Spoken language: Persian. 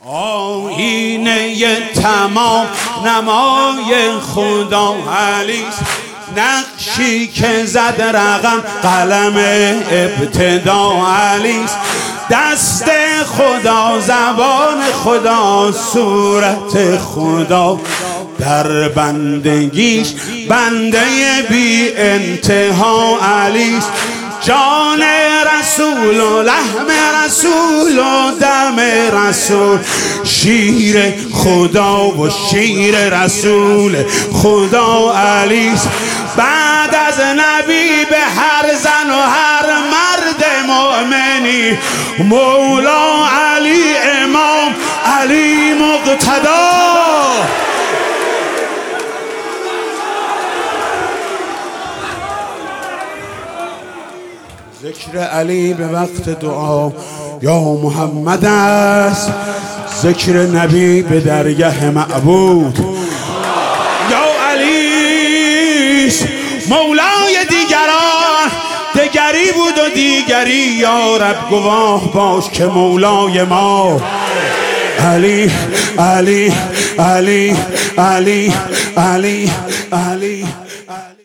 آینه تمام نمای خدا علیست، نقشی که زد رقم قلم ابتدا علیست، دست خدا زبان خدا صورت خدا، در بندگیش بنده بی انتها علیست، جان رسول و لحم رسول و دم رسول، شیر خدا و شیر رسول خدا علیست، بعد از نبی به هر زن و هر مرد مؤمنی مولا علی امام علی مقتدا. ذکر علی به وقت دعا یا محمد است، ذکر نبی به درگه معبود یا علی. مولای دیگران دگری بود و دیگری، یا رب گواه باش که مولای ما علی علی علی علی علی علی علی.